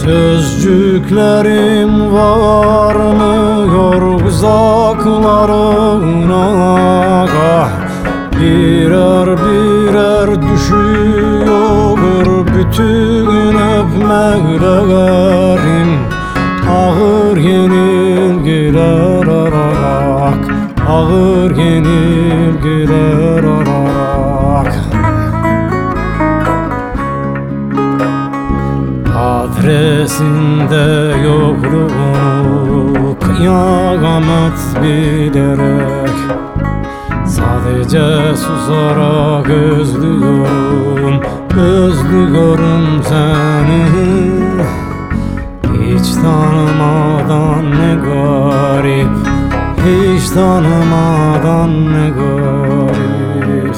Sözcüklerim varmıyor uzaklarına, birer birer düşüyor bütün öpmeklerim. Ağır yenilgiler ararak, ağır yenilgiler ararak. Adresinde yokluğunu kıyamet bilerek, sadece susarak özlüyorum, özlüyorum seni. Hiç tanımadan ne garip, hiç tanımadan ne garip.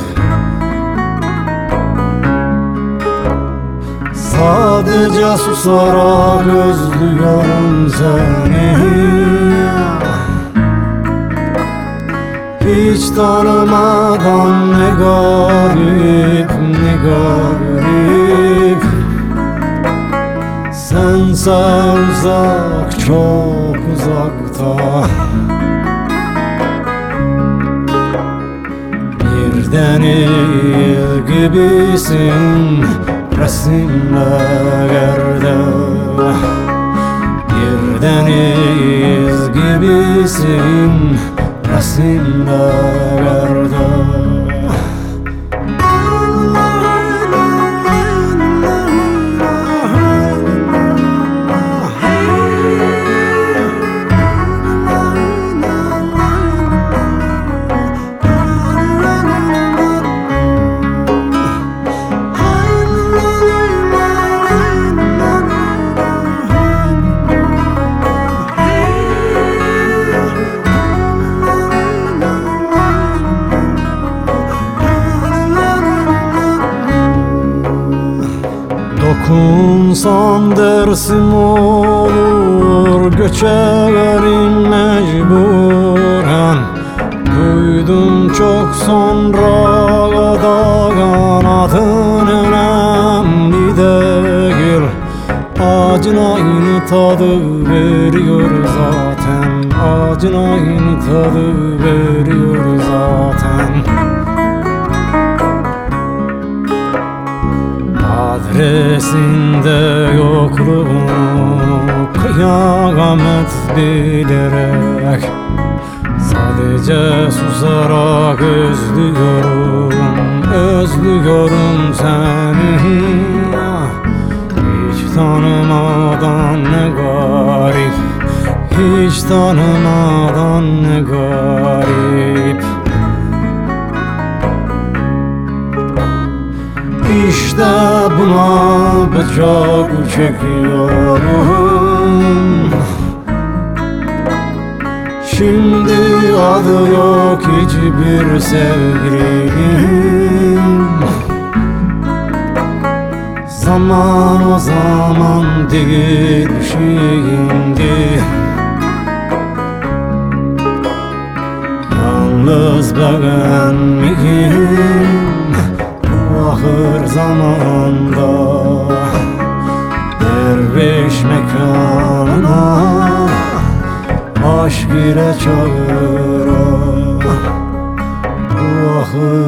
Sadece susarak özlüyorum seni. Hiç tanımadan ne garip, ne garip. Sense uzak, çok uzakta. Bir deniz gibisin resimlerde, bir deniz gibisin resimlerde. Dokunsam dersim olur, göçerim mecburen. Duydum çok sonra da kanadın önemli değil. Acın aynı tadı veriyor zaten, acın aynı tadı veriyor zaten. Adresinde yokluğunu kıyamet bilerek, sadece susarak özlüyorum, özlüyorum seni. Hiç tanımadan ne garip, hiç tanımadan ne garip. İşte buna bıçak çekiyorum. Şimdi adı yok hiçbir sevgilim. Zaman o zaman değil şimdi. Yalnız ben miyim ahır zamanda? Derviş mekanına aşk ile çağıra, bu ahır